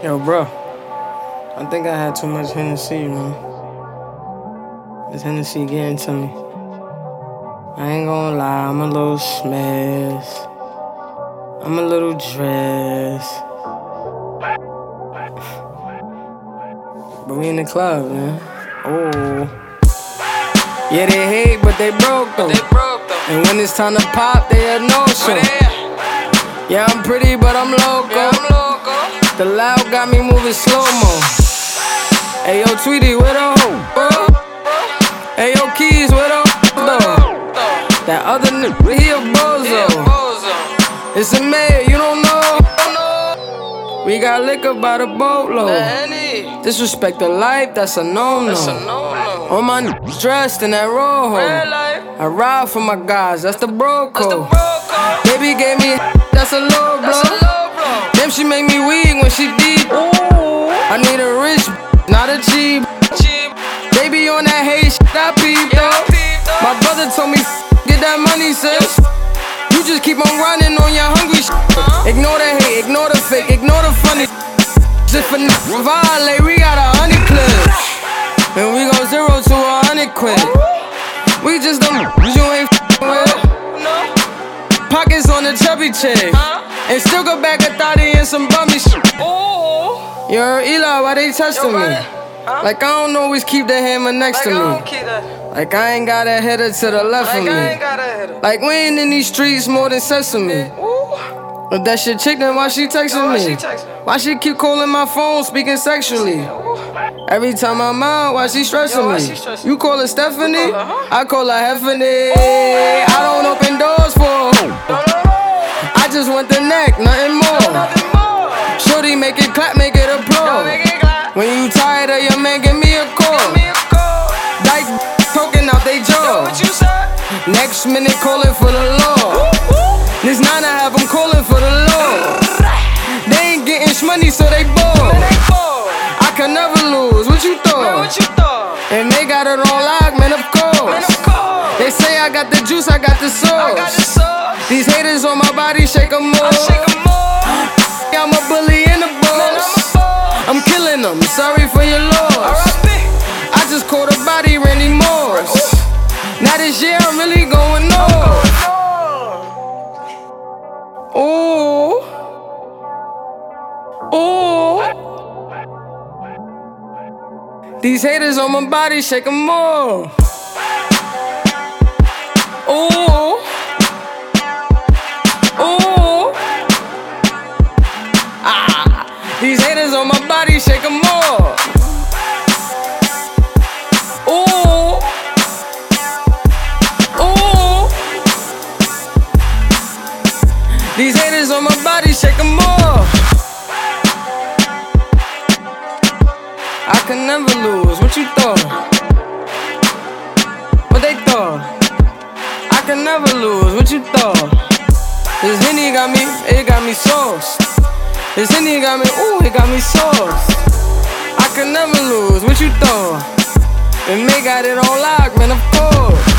Yo, bro, I think I had too much Hennessy, man. This Hennessy getting to me. I ain't gonna lie, I'm a little smashed. I'm a little dressed. But we in the club, man. Oh. Yeah, they hate, but they broke though. And when it's time to pop, they a no-show. Yeah, I'm pretty, but I'm loco. The loud got me moving slow-mo. Ayo, Tweety, where the hoe? Ayo, Keys, where the though? That other nigga, he a bozo. It's a mayor, you don't know? We got liquor by the boatload. Disrespect the life, that's a no-no. All my niggas dressed in that rojo. I ride for my guys, that's the bro code. Baby gave me that's a low blow. Damn, she make me weak when she deep. I need a rich, not a cheap. Baby on that hate shit, I peep though. My brother told me get that money, sis. You just keep on running on your hungry shit. Ignore the hate, ignore the fake, ignore the funny. Just for violate, we got 100 clips. And we go 0 to 100 quid. We just them you ain't with. Pockets on the chubby chick. And still go back a thotty and some bummy shit. Yo, Eli, why they testing me? Like I don't always keep the hammer next to me. Like I ain't got a header to the left of me. Like we ain't in these streets more than sesame. If that shit chick, then why she texting me? Why she keep calling my phone, speaking sexually? Every time I'm out, why she stressing me? You call her Stephanie? I call her Heffany. I don't open doors for her. I just want the neck, nothing more. Shorty, make it clap, make it applaud. When you tired of your man, give me a call. Dyke poking out they jaw. Next minute calling for the law. This 9 I have them calling for the law. They ain't getting money, so they bored. I can never lose, what you thought? And they got it on lock, man, of course. They say I got the juice, I got the sauce. These haters on my body, shake them more. I'm a bully in the boss. I'm killing them, sorry for your loss. I just caught a body, Randy Moss. Now this year I'm really going north. Ooh. Ooh. These haters on my body, shake them more. Ooh. Ooh. Ah. These haters on my body, shake them more. Ooh. Ooh. These haters on my body, shake them more. I can never lose, what you thought? What they thought? I can never lose, what you thought? This Henny got me, it got me sauce. This Henny got me, ooh, it got me sauce. I can never lose, what you thought? And they got it on lock, man, of course.